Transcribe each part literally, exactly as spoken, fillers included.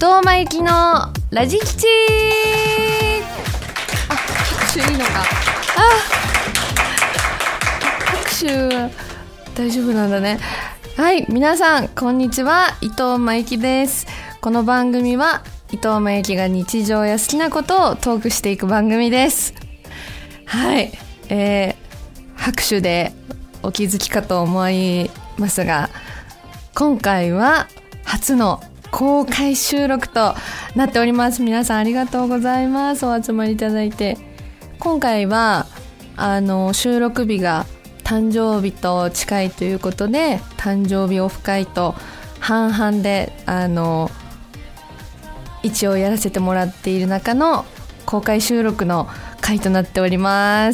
藤真由紀のラジ吉。あ、拍手いいのか。あ、拍手は大丈夫なんだね。はい、皆さんこんにちは、伊藤真由紀です。この番組は伊藤真由紀が日常や好きなことをトークしていく番組です。はい、えー、拍手でお気づきかと思いますが、今回は初の公開収録となっております。皆さんありがとうございます。お集まりいただいて。今回はあの収録日が誕生日と近いということで、誕生日オフ会と半々であの一応やらせてもらっている中の公開収録の回となっております。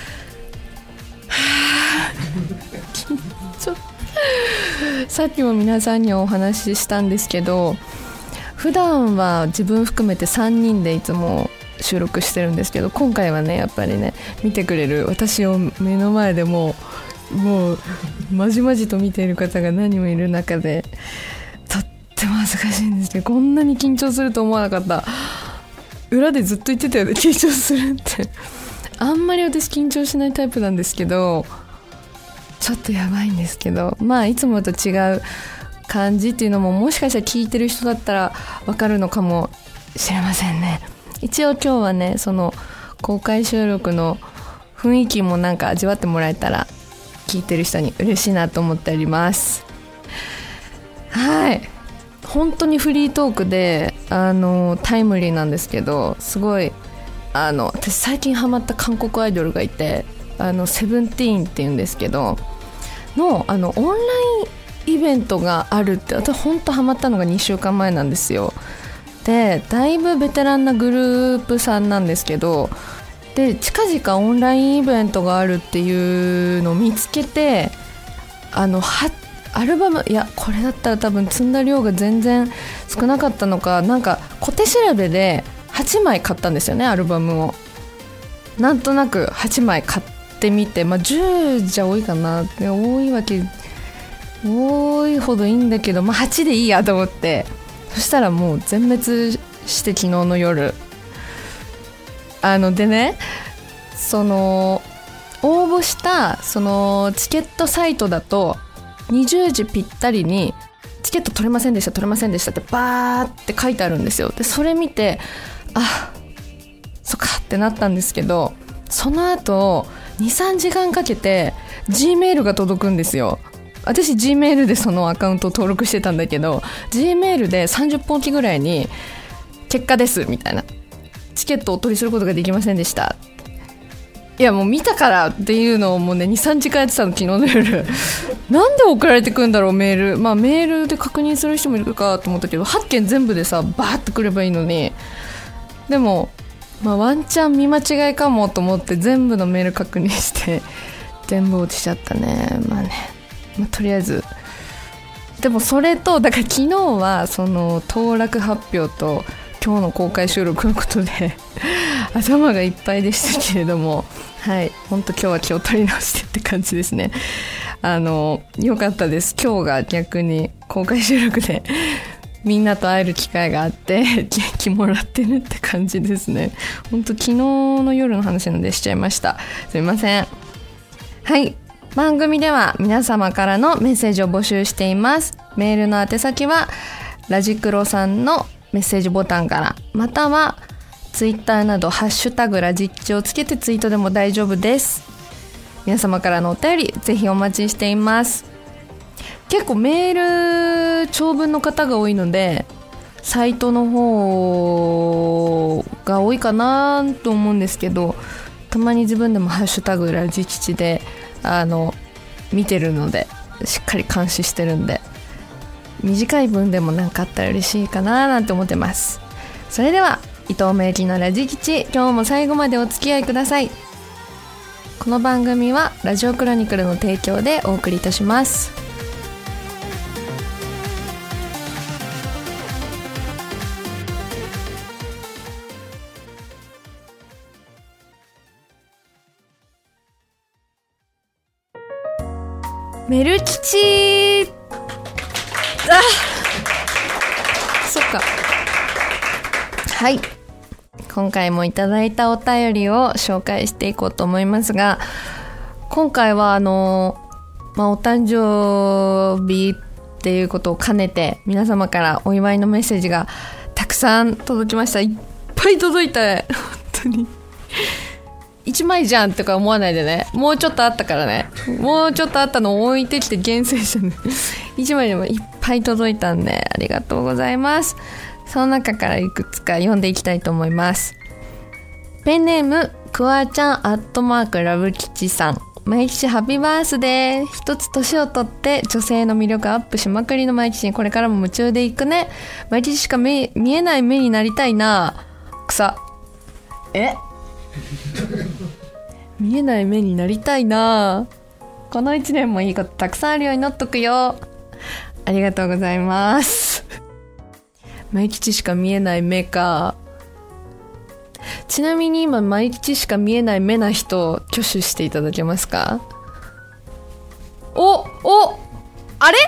ちょさっきも皆さんにお話ししたんですけど、普段は自分含めてさんにんでいつも収録してるんですけど、今回はねやっぱりね、見てくれる私を目の前でもうもうまじまじと見ている方が何人もいる中で、とっても恥ずかしいんですけど、こんなに緊張すると思わなかった。裏でずっと言ってたよね、緊張するって。あんまり私緊張しないタイプなんですけど、ちょっとやばいんですけど、まあいつもと違う感じっていうのももしかしたら聞いてる人だったらわかるのかもしれませんね。一応今日はね、その公開収録の雰囲気もなんか味わってもらえたら聞いてる人に嬉しいなと思っております。はい、本当にフリートークであのタイムリーなんですけど、すごいあの私最近ハマった韓国アイドルがいて、あのセブンティーンっていうんですけどのあのオンラインイベントがあるって、私本当ハマったのがにしゅうかんまえなんですよ。でだいぶベテランなグループさんなんですけど、で近々オンラインイベントがあるっていうのを見つけて、あのはアルバム、いやこれだったら多分積んだ量が全然少なかったのか、なんか小手調べではちまい買ったんですよね、アルバムを。なんとなくはちまい買ってみて、まあ、じゅうじゃ多いかなって、多いわけ多いほどいいんだけど、まあ、はちでいいやと思って、そしたらもう全滅して昨日の夜、あのでね、その応募したそのチケットサイトだとにじゅうじぴったりにチケット取れませんでした取れませんでしたってバーって書いてあるんですよ。でそれ見て、あ、そっかってなったんですけど、その後 にさんじかんかけて G メールが届くんですよ。私 G メールでそのアカウントを登録してたんだけど、 G メールでさんじゅっぷんおきぐらいに結果ですみたいな、チケットをお取りすることができませんでした、いやもう見たからっていうのをもうね にさんじかんやってたの、昨日の夜。なんで送られてくんだろうメール。まあメールで確認する人もいるかと思ったけど、はっけん全部でさバーってくればいいのに。でもまあワンチャン見間違いかもと思って全部のメール確認して全部落ちちゃったね。まあね、まあ、とりあえずでもそれとだから昨日はその当落発表と今日の公開収録のことで頭がいっぱいでしたけれども、はい、本当今日は気を取り直してって感じですね。あの良かったです。今日が逆に公開収録でみんなと会える機会があって元気もらってるって感じですね。本当昨日の夜の話なのでしちゃいました。すみません。はい、番組では皆様からのメッセージを募集しています。メールの宛先はラジクロさんのメッセージボタンから、またはツイッターなどハッシュタグラジッチをつけてツイートでも大丈夫です。皆様からのお便りぜひお待ちしています。結構メール長文の方が多いのでサイトの方が多いかなと思うんですけど、たまに自分でもハッシュタグラジ吉であの見てるのでしっかり監視してるんで、短い文でも何かあったら嬉しいかななんて思ってます。それでは伊藤真由紀のラジ吉、今日も最後までお付き合いください。この番組はラジオクロニクルの提供でお送りいたします。メル吉、あ、そっか、 はい、今回もいただいたお便りを紹介していこうと思いますが、今回はあの、まあ、お誕生日っていうことを兼ねて皆様からお祝いのメッセージがたくさん届きました。いっぱい届いたね、本当にいちまいじゃんとか思わないでね、もうちょっとあったからね、もうちょっとあったのを置いてきて厳選したねいちまいでもいっぱい届いたんでありがとうございます。その中からいくつか読んでいきたいと思います。ペンネームクワちゃんアットマークラブ吉さん、毎日ハッピーバースデー。一つ年を取って女性の魅力アップしまくりの毎日にこれからも夢中でいくね。毎日しか見えない目になりたいな。草え見えない目になりたいな。この一年もいいことたくさんあるようになっとくよ。ありがとうございます。毎日しか見えない目か。ちなみに今毎日しか見えない目な人挙手していただけますか？おおあれ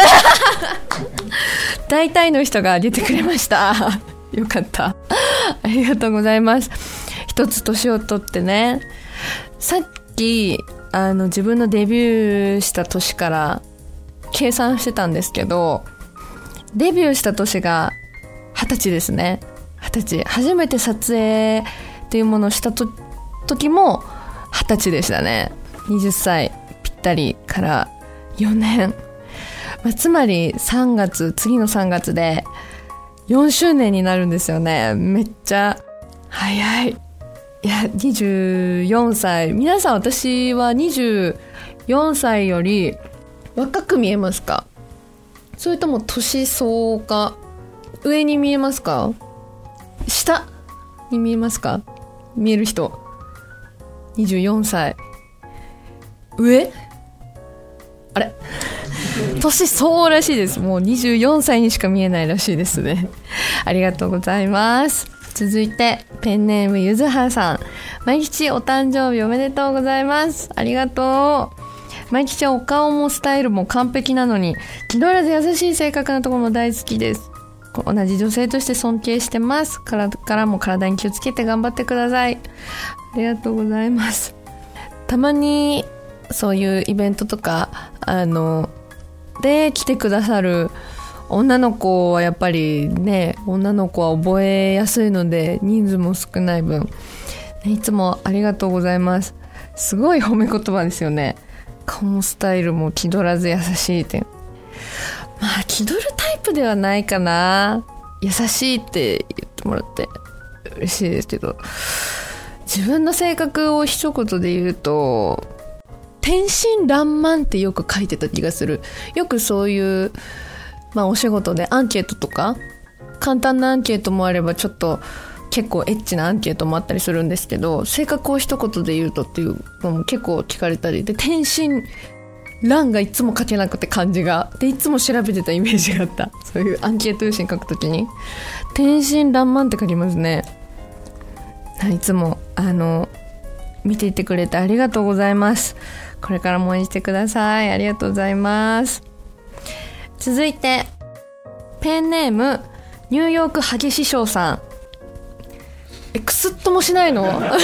大体の人が挙げてくれましたよかった、ありがとうございます。一つ年を取ってね、さっきあの自分のデビューした年から計算してたんですけど、デビューした年が二十歳ですね。二十歳、初めて撮影っていうものをしたと時も二十歳でしたね。はたちぴったりからよねん、まあ、つまりさんがつ、次のさんがつでよんしゅうねんになるんですよね。めっちゃ早い。いや、にじゅうよんさい、皆さん私はにじゅうよんさいより若く見えますか？それとも年相か上に見えますか？下に見えますか？見える人にじゅうよんさい上？あれ年相応らしいです。もうにじゅうよんさいにしか見えないらしいですね。ありがとうございます。続いてペンネームゆずはさん、毎日お誕生日おめでとうございます。ありがとう。毎日はお顔もスタイルも完璧なのに気取らず優しい性格なところも大好きです。同じ女性として尊敬してます。からからも体に気をつけて頑張ってください。ありがとうございます。たまにそういうイベントとかあので来てくださる女の子はやっぱりね、女の子は覚えやすいので人数も少ない分いつもありがとうございます。すごい褒め言葉ですよね。顔もスタイルも気取らず優しいって、まあ気取るタイプではないかな。優しいって言ってもらって嬉しいですけど、自分の性格を一言で言うと天真爛漫ってよく書いてた気がする。よくそういうまあお仕事でアンケートとか簡単なアンケートもあればちょっと結構エッチなアンケートもあったりするんですけど、性格を一言で言うとっていうのも結構聞かれたりで、天真欄がいつも書けなくて漢字がでいつも調べてたイメージがあった。そういうアンケート用紙に書くときに天真爛漫って書きますね。いつもあの見ていてくれてありがとうございます。これからも応援してください。ありがとうございます。続いてペンネームニューヨークハゲ師匠さん、えクスッともしないのニューヨ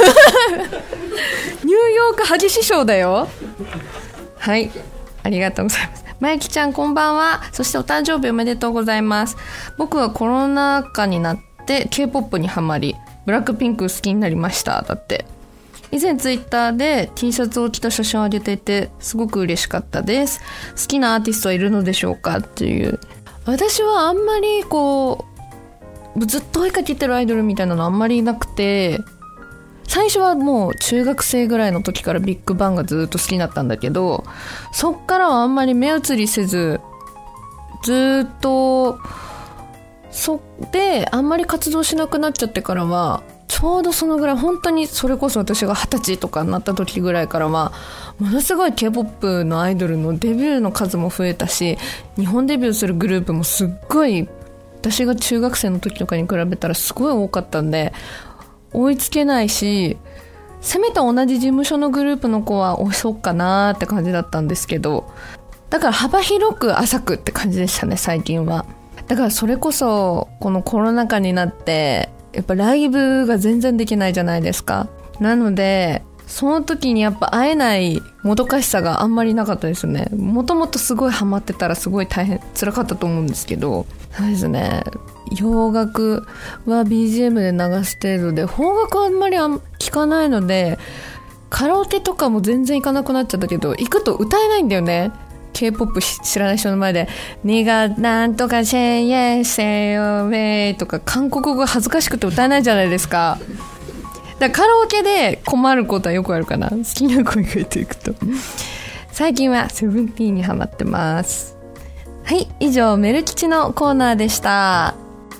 ークハゲ師匠だよ。はい、ありがとうございます。まゆきちゃんこんばんは。そしてお誕生日おめでとうございます。僕はコロナ禍になって K-ポップ にハマりブラックピンク好きになりました。だって以前ツイッターで T シャツを着た写真を上げていてすごく嬉しかったです。好きなアーティストはいるのでしょうかっていう。私はあんまりこうずっと追いかけてるアイドルみたいなのあんまりいなくて、最初はもう中学生ぐらいの時からビッグバンがずっと好きになったんだけど、そっからはあんまり目移りせずずっとそであんまり活動しなくなっちゃってからはちょうどそのぐらい、本当にそれこそ私がはたちとかになった時ぐらいからはものすごい K-ポップ のアイドルのデビューの数も増えたし、日本デビューするグループもすっごい私が中学生の時とかに比べたらすごい多かったんで追いつけないし、せめて同じ事務所のグループの子は遅っかなーって感じだったんですけど、だから幅広く浅くって感じでしたね最近は。だからそれこそこのコロナ禍になってやっぱライブが全然できないじゃないですか。なのでその時にやっぱ会えないもどかしさがあんまりなかったですね。もともとすごいハマってたらすごい大変辛かったと思うんですけど、そうですね、洋楽は ビージーエム で流す程度で、邦楽はあんまり聞かないので、カラオケとかも全然行かなくなっちゃったけど、行くと歌えないんだよね。 K-ポップ 知らない人の前でにがなんとかシェイエーセヨウェイとか韓国語が恥ずかしくて歌えないじゃないですか。だからカラオケで困ることはよくあるかな、好きな声が出ていくと。最近はセブンティーンにハマってます。はい、以上メル吉のコーナーでした。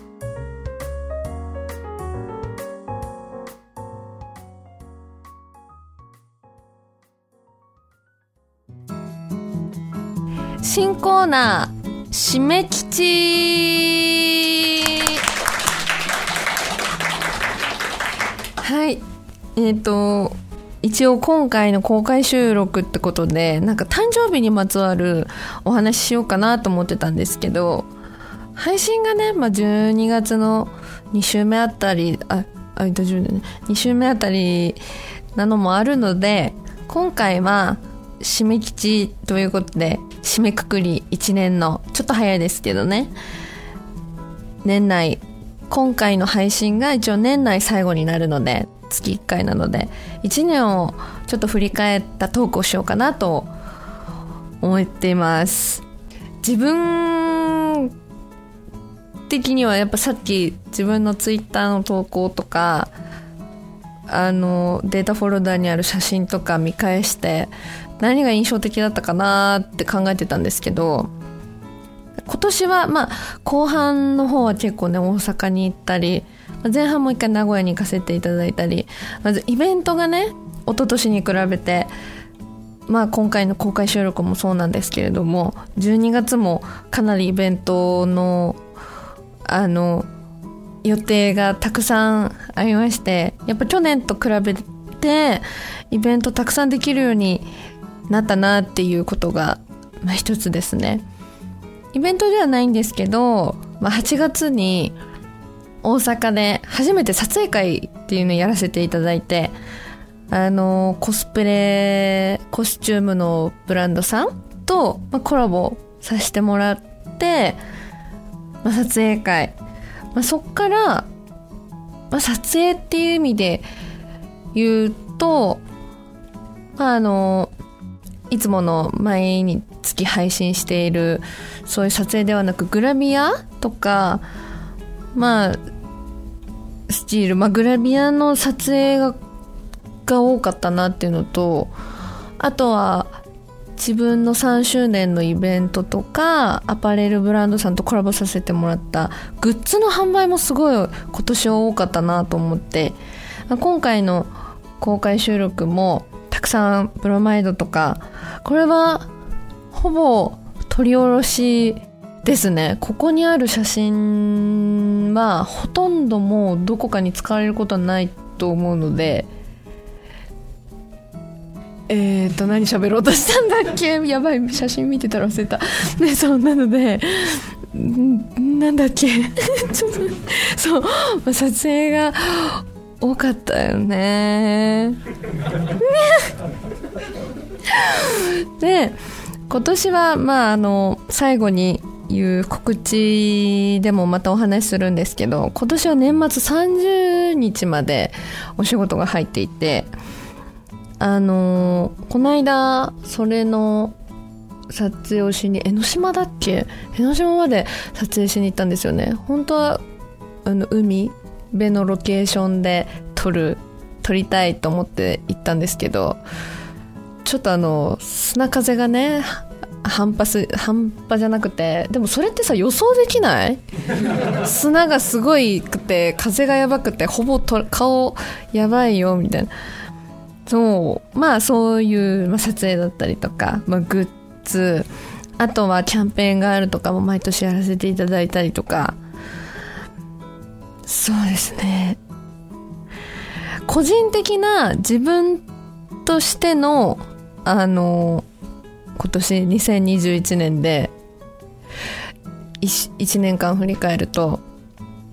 新コーナー締め吉。はい、えっと一応今回の公開収録ってことで、なんか誕生日にまつわるお話ししようかなと思ってたんですけど、配信がね、まあ、じゅうにがつのに週目あたりああ大丈夫だねに週目あたりなのもあるので、今回は締め吉ということで、締めくくりいちねんの、ちょっと早いですけどね、年内、今回の配信が一応年内最後になるので、月いっかいなのでいちねんをちょっと振り返ったトークをしようかなと思っています。自分的にはやっぱさっき自分のツイッターの投稿とか、あのデータフォルダにある写真とか見返して何が印象的だったかなって考えてたんですけど、今年はまあ後半の方は結構ね、大阪に行ったり、前半もう一回名古屋に行かせていただいたり、まずイベントがね、一昨年に比べて、まあ今回の公開収録もそうなんですけれども、じゅうにがつもかなりイベントのあの予定がたくさんありまして、やっぱ去年と比べてイベントたくさんできるようになったなっていうことが、まあ、一つですね。イベントではないんですけど、まあ、はちがつに大阪で初めて撮影会っていうのをやらせていただいて、あのコスプレコスチュームのブランドさんと、まあ、コラボさせてもらって、まあ、撮影会、まあ、そっから、まあ、撮影っていう意味で言うと、まあ、あのいつもの毎月配信しているそういう撮影ではなく、グラビアとか、まあスチール、まあ、グラビアの撮影がが多かったなっていうのと、あとは自分のさんしゅうねんのイベントとか、アパレルブランドさんとコラボさせてもらったグッズの販売もすごい今年は多かったなと思って、今回の公開収録もたくさんブロマイドとか、これはほぼ取り下ろしですね。ここにある写真はほとんどもうどこかに使われることはないと思うので、えーと何喋ろうとしたんだっけ、やばい、写真見てたら忘れたで、そうなのでんなんだっけちょっとそう、まあ、撮影が多かったよねで、今年はまああの最後に言う告知でもまたお話しするんですけど、今年は年末さんじゅうにちまでお仕事が入っていて、あのー、この間それの撮影をしに江ノ島だっけ江ノ島まで撮影しに行ったんですよね。本当はあの海辺のロケーションで撮る撮りたいと思って行ったんですけど、ちょっとあの砂風がね半端す半端じゃなくて、でもそれってさ予想できない砂がすごいくて風がやばくてほぼと顔やばいよみたいな。そうまあそういう、まあ、撮影だったりとか、まあ、グッズ、あとはキャンペーンがあるとかも毎年やらせていただいたりとか、そうですね、個人的な自分としてのあの今年にせんにじゅういちねんでいちねんかん振り返ると、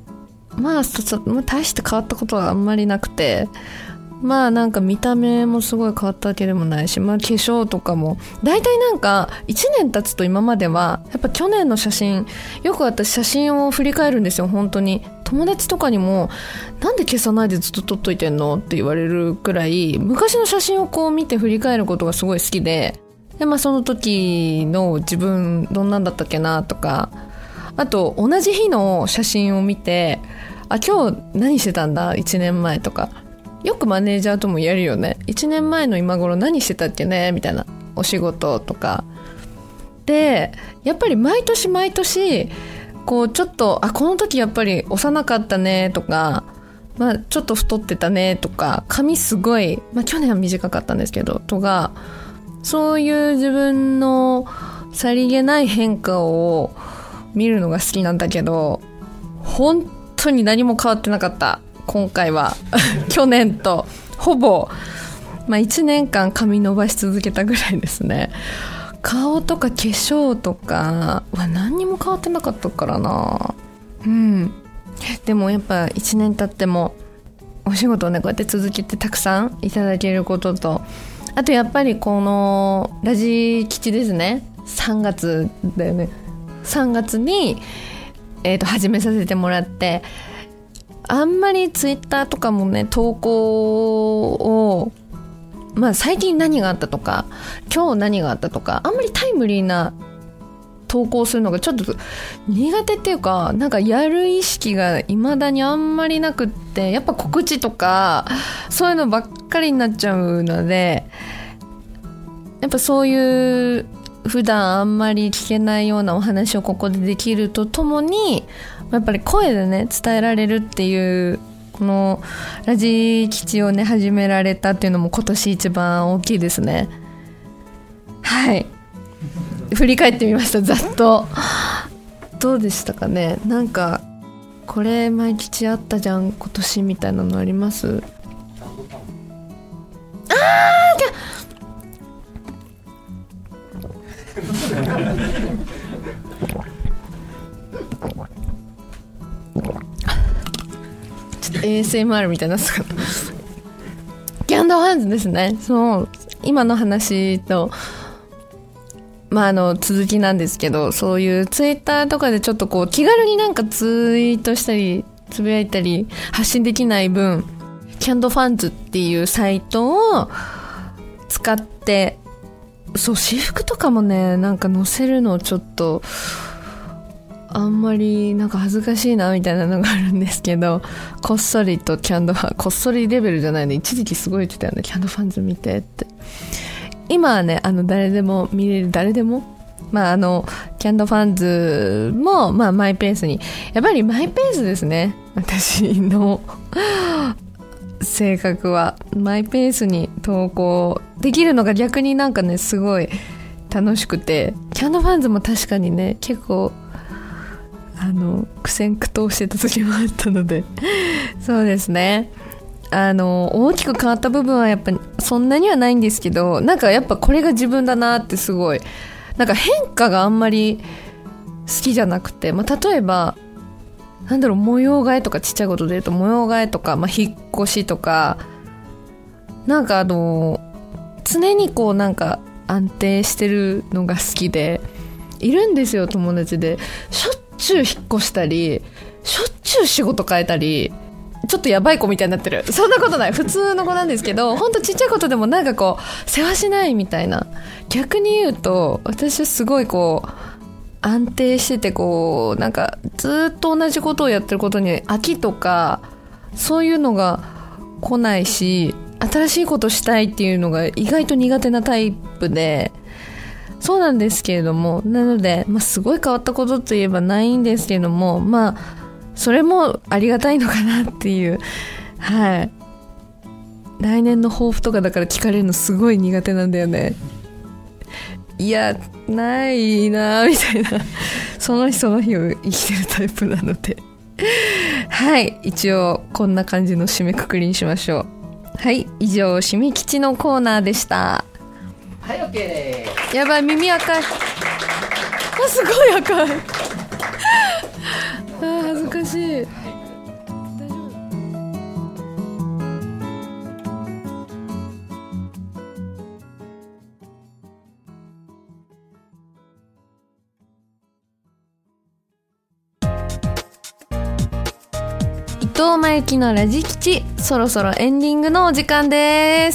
まあそそ大して変わったことはあんまりなくて、まあなんか見た目もすごい変わったわけでもないし、まあ化粧とかも大体なんかいちねん経つと今まではやっぱ去年の写真、よく私写真を振り返るんですよ。本当に友達とかにもなんで消さないでずっと撮っといてんのって言われるくらい、昔の写真をこう見て振り返ることがすごい好きで、でまあその時の自分どんなんだったっけなとか、あと同じ日の写真を見て、あ今日何してたんだいちねんまえとか、よくマネージャーともやるよね。いちねんまえの今頃何してたっけねみたいな、お仕事とかで、やっぱり毎年毎年こうちょっと、あこの時やっぱり幼かったねとか、まあちょっと太ってたねとか、髪すごい、まあ去年は短かったんですけどとか、そういう自分のさりげない変化を見るのが好きなんだけど、本当に何も変わってなかった今回は去年とほぼ、まあ、いちねんかん髪伸ばし続けたぐらいですね。顔とか化粧とかは何にも変わってなかったからな。うんでもやっぱいちねん経ってもお仕事をねこうやって続けてたくさんいただけることと、あとやっぱりこのラジ吉ですね、さんがつだよね、さんがつに、えーと始めさせてもらって、あんまりツイッターとかもね投稿を、まあ最近何があったとか今日何があったとか、あんまりタイムリーな投稿するのがちょっと苦手っていうか、なんかやる意識が未だにあんまりなくって、やっぱ告知とかそういうのばっかりになっちゃうので、やっぱそういう普段あんまり聞けないようなお話をここでできるとともに、やっぱり声でね伝えられるっていう、このラジ吉をね始められたっていうのも今年一番大きいですね。はい振り返ってみました。ざっとどうでしたかね。なんかこれ前吉あったじゃん今年みたいなのあります？あちょっと エーエスエムアール みたいなやつかな。キャンドルハンズですね。そう今の話とまああの続きなんですけど、そういうツイッターとかでちょっとこう気軽になんかツイートしたりつぶやいたり発信できない分、キャンドファンズっていうサイトを使って、そう私服とかもねなんか載せるのちょっとあんまりなんか恥ずかしいなみたいなのがあるんですけど、こっそりとキャンドファン、こっそりレベルじゃないの、一時期すごい言ってたよね、キャンドファンズ見てって。今はねあの誰でも見れる、誰でもまああのキャンドファンズもまあマイペースに、やっぱりマイペースですね私の性格は。マイペースに投稿できるのが逆になんかねすごい楽しくて、キャンドファンズも確かにね結構あの苦戦苦闘してた時もあったのでそうですね、あの大きく変わった部分はやっぱそんなにはないんですけど、なんかやっぱこれが自分だなってすごいなんか変化があんまり好きじゃなくて、まあ、例えばなんだろう模様替えとか、ちっちゃいことで言うと模様替えとか、まあ、引っ越しとか、なんかあの常にこうなんか安定してるのが好きで、いるんですよ友達でしょっちゅう引っ越したりしょっちゅう仕事変えたり、ちょっとやばい子みたいになってる、そんなことない、普通の子なんですけど、ほんとちっちゃいことでもなんかこう世話しないみたいな。逆に言うと私はすごいこう安定してて、こうなんかずっと同じことをやってることに飽きとかそういうのが来ないし、新しいことしたいっていうのが意外と苦手なタイプで、そうなんですけれども、なので、まあ、すごい変わったことといえばないんですけれども、まあそれもありがたいのかなっていう。はい、来年の抱負とかだから聞かれるのすごい苦手なんだよね。いやないなみたいなその日その日を生きてるタイプなのではい、一応こんな感じの締めくくりにしましょう。はい、以上しみ吉のコーナーでした。 はい、 OK です。 やばい、耳赤い。あ、すごい赤いあ、恥ずかしい。 藤真由紀のラジ吉、そろそろエンディングのお時間です。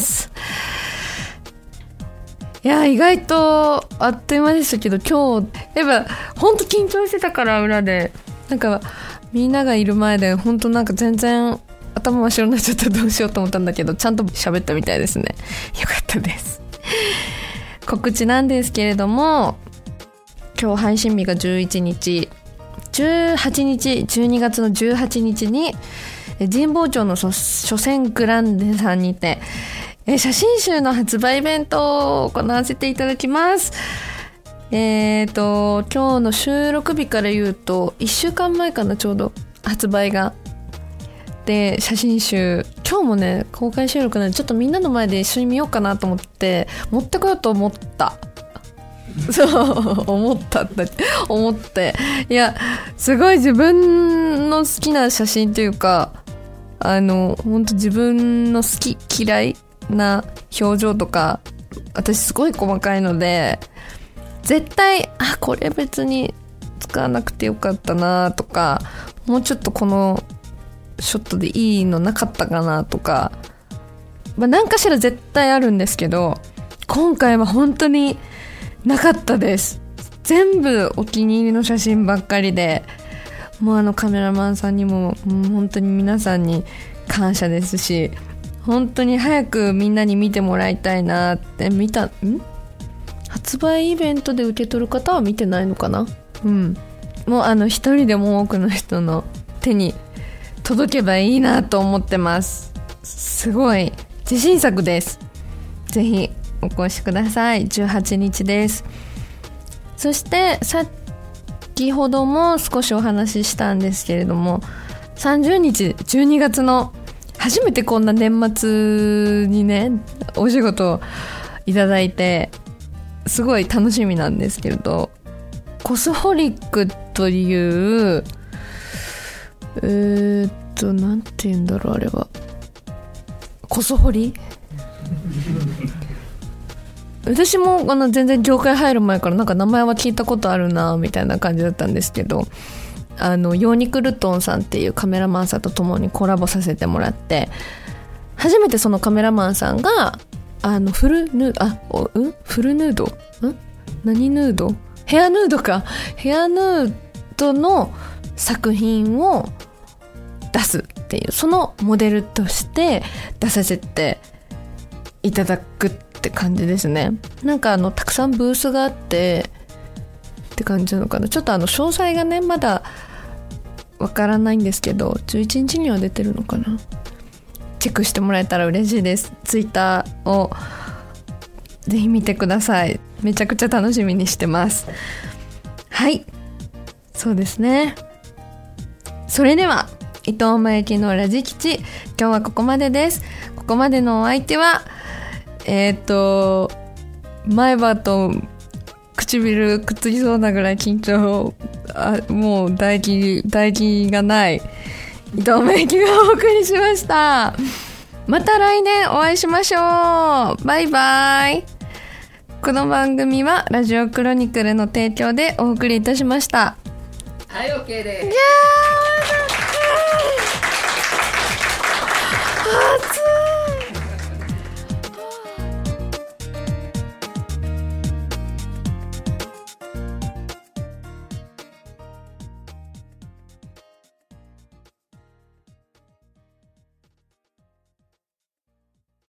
いや意外とあっという間でしたけど、今日やっぱほんと緊張してたから、裏でなんかみんながいる前でほんとなんか全然頭真っ白になっちゃったらどうしようと思ったんだけど、ちゃんと喋ったみたいですね。よかったです。告知なんですけれども、今日配信日がじゅういちにち、じゅうはちにち、じゅうにがつのじゅうはちにちに神保町の書店グランデさんにて写真集の発売イベントを行わせていただきます。えーと今日の収録日から言うといっしゅうかんまえかな、ちょうど発売が。で写真集今日もね公開収録なんで、ちょっとみんなの前で一緒に見ようかなと思って持ってこようと思ったそう思ったんだ思っていやすごい自分の好きな写真というか、あの本当自分の好き嫌いな表情とか私すごい細かいので、絶対あこれ別に使わなくてよかったなとか、もうちょっとこのショットでいいのなかったかなとか、まあ、何かしら絶対あるんですけど、今回は本当になかったです。全部お気に入りの写真ばっかりで、もうあのカメラマンさんにも、もう本当に皆さんに感謝ですし、本当に早くみんなに見てもらいたいなって。見たん発売イベントで受け取る方は見てないのかな。うんもうあの一人でも多くの人の手に届けばいいなと思ってます。すごい自信作です。ぜひお越しください。じゅうはちにちです。そして先ほども少しお話ししたんですけれども、さんじゅうにちじゅうにがつの初めてこんな年末にねお仕事いただいてすごい楽しみなんですけれど、コスホリックというえー、っとなんて言うんだろう、あれはコスホリ私もあの全然業界入る前からなんか名前は聞いたことあるなみたいな感じだったんですけど、あのヨーニクルトンさんっていうカメラマンさんと共にコラボさせてもらって、初めてそのカメラマンさんがあのフルヌードあおうんフルヌードん何ヌードヘアヌードかヘアヌードの作品を出すっていう、そのモデルとして出させていただくって感じですね。なんかあのたくさんブースがあってって感じなのかな。ちょっとあの詳細がねまだわからないんですけど、じゅういちにちには出てるのかな。チェックしてもらえたら嬉しいです。ツイッターをぜひ見てください。めちゃくちゃ楽しみにしてます。はい、そうですね。それでは伊藤真由紀のラジ吉、今日はここまでです。ここまでのお相手はえっと前歯と唇くっつきそうなぐらい緊張、あもう唾液唾液がない伊藤真由紀がお送りしました。また来年お会いしましょう。バイバイ。この番組はラジオクロニクルの提供でお送りいたしました。 はい、 OK です。 いやー